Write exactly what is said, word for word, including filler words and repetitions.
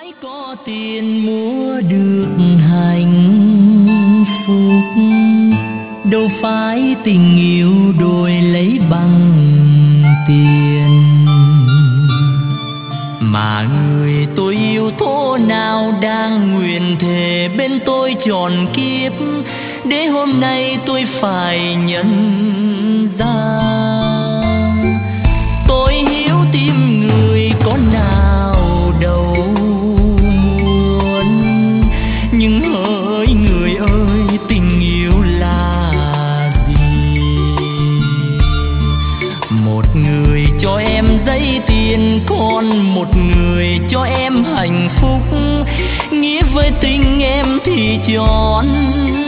phải có tiền mua được hạnh phúc, đâu phải tình yêu đổi lấy bằng tiền. Mà người tôi yêu thổ nào đang nguyện thề bên tôi trọn kiếp, để hôm nay tôi phải nhận ra. Tôi hiểu tim người có nào đâu muốn, nhưng hỡi người ơi tình yêu là gì? Một người cho em giấy tiền, còn một người cho em hạnh phúc, nghĩa với tình em thì tròn